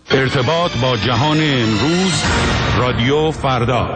ارتباط با جهان امروز، رادیو فردا.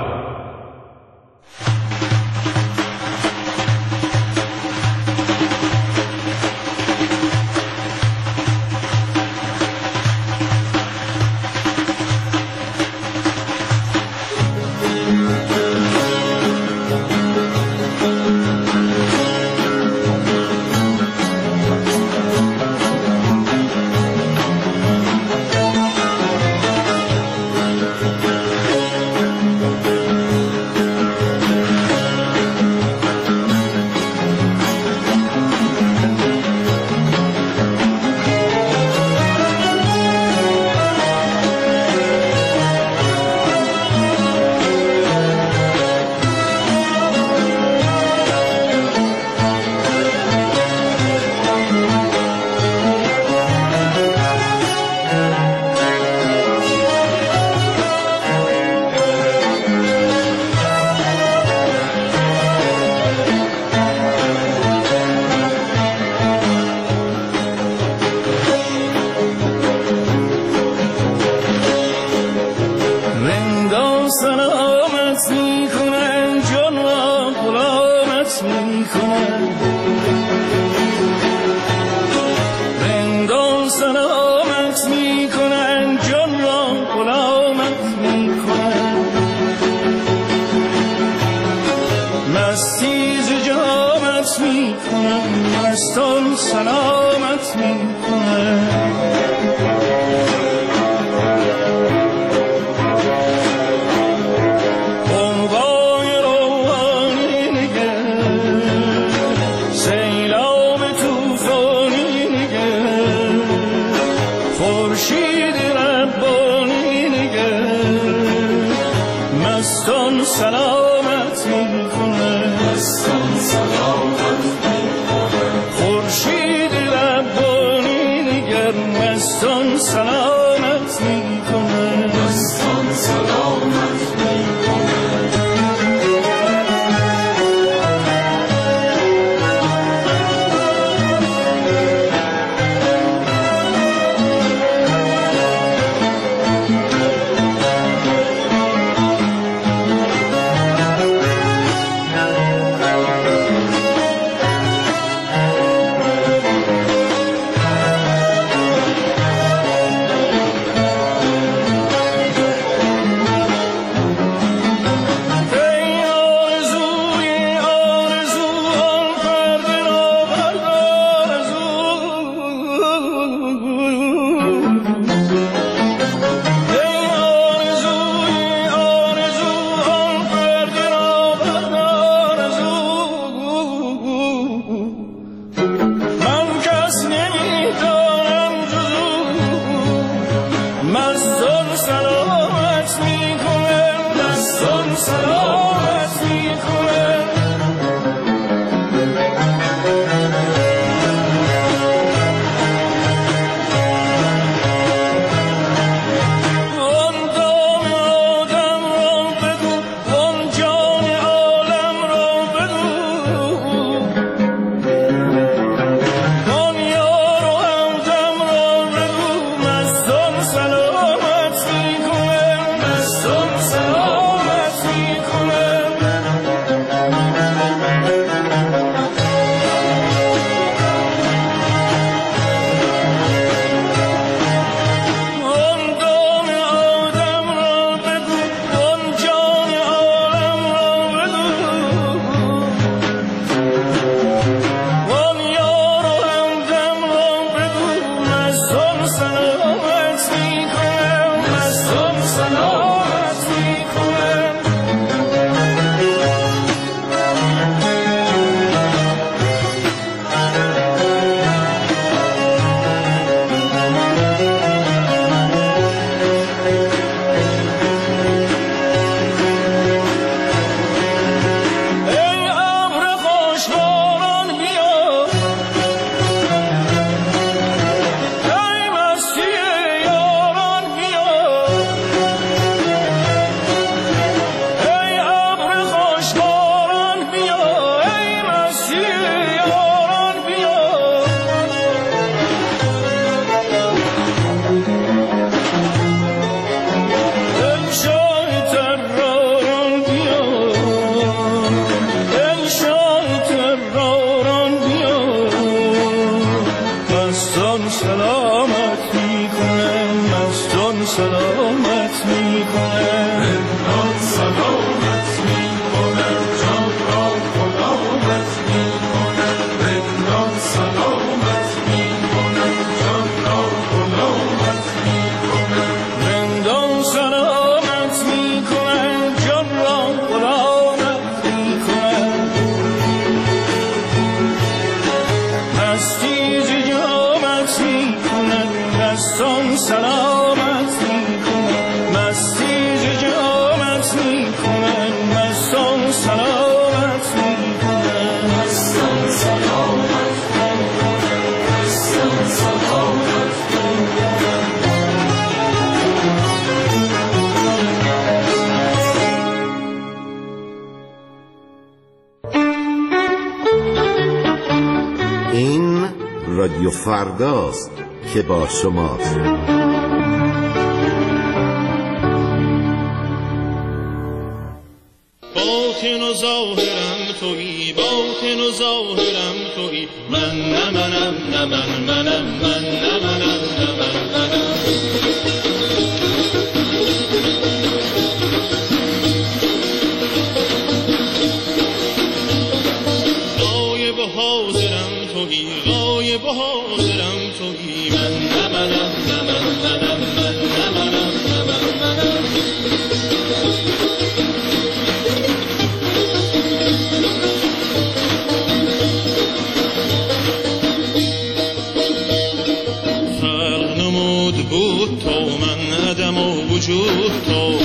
Yeah. سلامت میکنم، رندان سلامت میکنم، جان را غلامت میکنم، رندان سلامت میکنم، جان را غلامت میکنم، رندان سلامت میکنم، جان را غلامت میکنم، مستی ز جامت میکنم، دستان سلامت میکنم، مستی ز جامت میکنم، دستان سلامت میکنم، دستان سلامت میکنم، دستان سلامت میکنم. این رادیو فرداست که با شماست. باطن و ظاهرم تویی، باطن و ظاهرم تویی، من نه منم نه من منم، من نه منم نه من منم. غایب و حاضرم تویی، غایب و حاضرم تویی، من نه منم نه من منم، من نه منم نه من منم. خلق نمود بود تو، من عدم و وجود تو،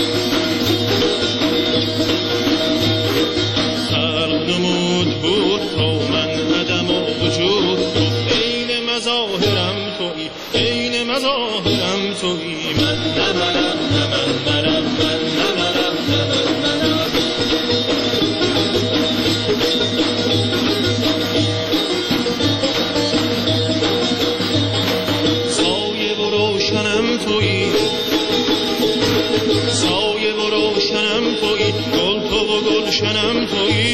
خلق نمود بود تو، من عدم و وجود تو، عین مظاهرم تویی، عین مظاهرم تویی، من نه منم نه من منم، من نه منم نه من منم. سایه و روشنم تویی، سایه و روشنم تویی، گل تو و گلشنم تویی،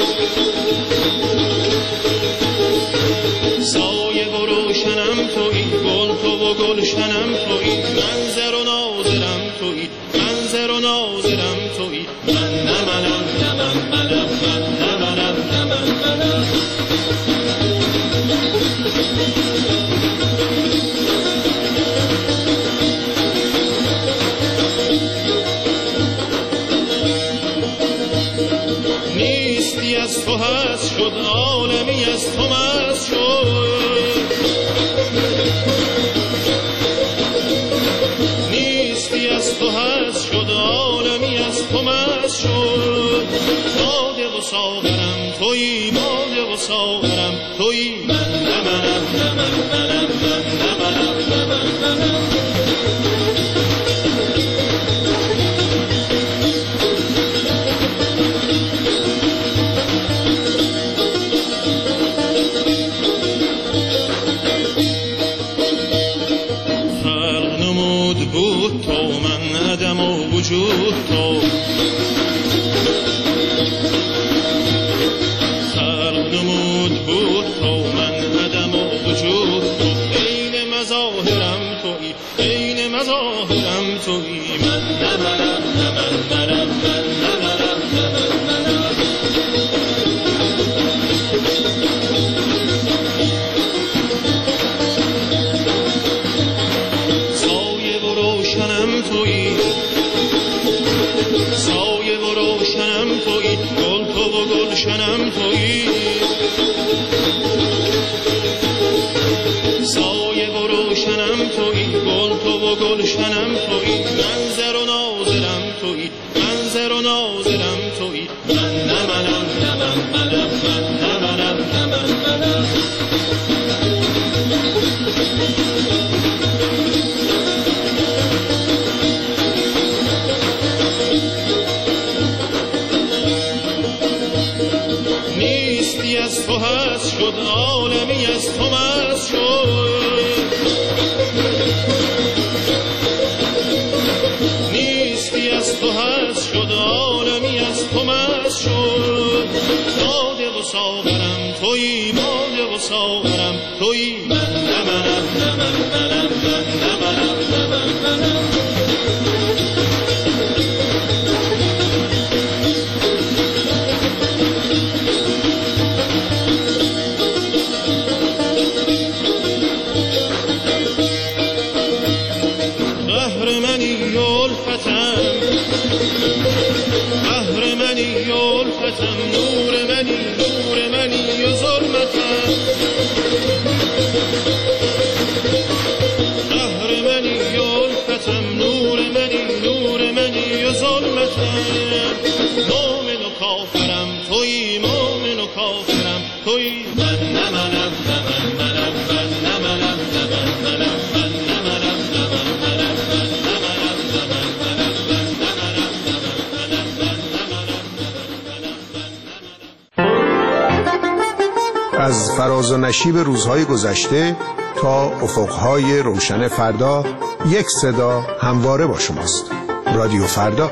سایه و روشنم تویی، گل تو و گلشنم تویی، منظر و ناظرم تویی، منظر و ناظرم تویی، من نه منم نه من منم، من نه منم نه من منم. نیستی از تو هست شد، عالمی از تو مست شد، نیستی از تو هست شد، عالمی از تو مست شد. باده و ساغرم تویی، باده و ساغرم تویی، من نه منم نه من منم، من نه منم نه من منم. خلق نمود بود تو، من عدم و وجود تو، خلق نمود بود تو، من عدم و وجود تو، عین مظاهرم تویی، عین مظاهرم تویی، من نه منم نه من منم، من نه منم نه من منم. سایه و روشنم تویی، سایه و روشنم تویی، گل تو و گلشنم تویی، سایه و روشنم تویی، گل تو و گلشنم تویی، منظر و ناظرم تویی، منظر و ناظرم تویی، من نه منم نه من منم، من نه منم نه من منم. نیستی از تو هست شد، عالمی از تو مست شد، نیستی از تو هست شد، عالمی از فراز و نشیب روزهای گذشته تا افقهای روشن فردا، یک صدا همواره با شماست. رادیو فردا.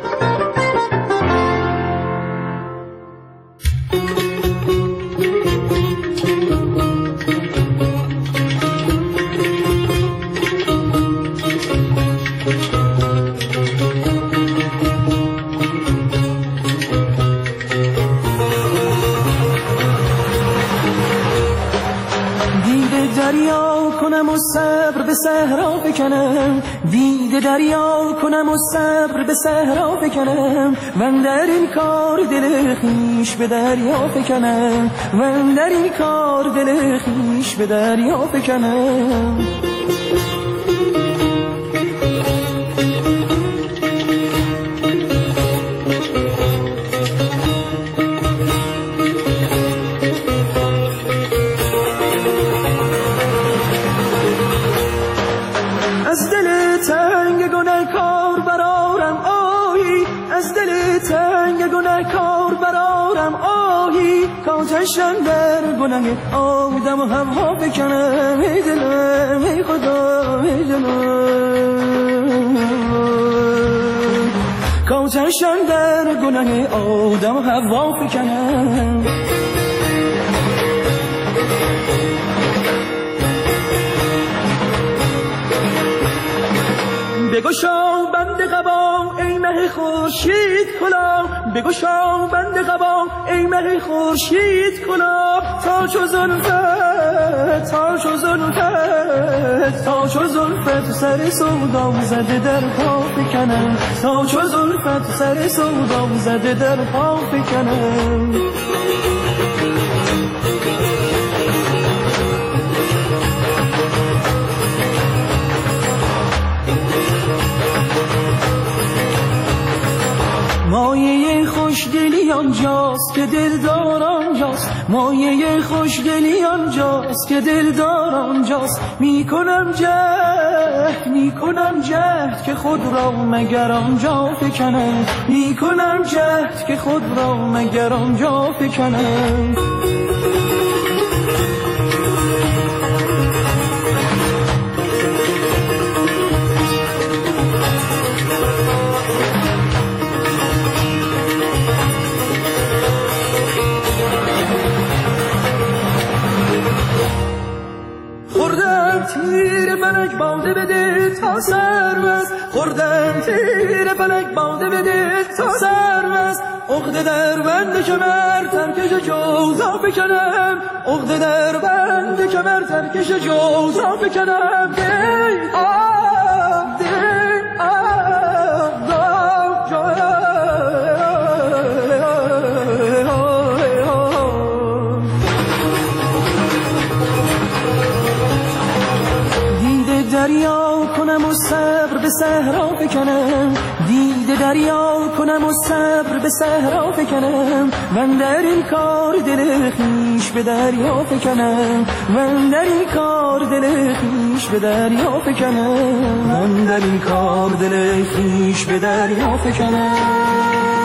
صبر به صحرا بکنم، دیده دریا کنم و صبر به صحرا بکنم، من در این کار دل خویش به دریا بکنم، من در این کار دل خویش به دریا بکنم. از دل تنگ گناهکار برارم آهی، از دل تنگ گناهکار برارم آهی، کاتشم در گناه آدم و هوا بکنم، ای دلم ای خدا ای دلم، کاتشم در گناه آدم و هوا بکنم. بگشا بند قبا ای مه خورشید کلا، بگشا بند قبا ای مه خورشید کلا، تا چو زلفت تا چو زلفت تا چو زلفت سر سودا زده در پا بکنم، تا چو زلفت سر سودا زده در پا بکنم. مایه خوشدلی آنجاست که دلدار آنجاست، مایه خوشدلی آنجاست که دلدار آنجاست، میکنم جهد که خود را مگر آنجا فکنم، میکنم جهد که خود را مگر آنجا فکنم. تیر فلک باده بده تا سرمست، خوردم تیر فلک باده بده تا سرمست، عقده در بند کمر ترکش جوزا بکنم، عقده در بند کمر ترکش جوزا بکنم. دریا کنم و صبر به صحرا بکنم، دیده دریا کنم و صبر به صحرا بکنم، من در این کار دل خویش به دریا بکنم، من در این کار دل خویش به دریا بکنم، من در این کار دل خویش به دریا بکنم.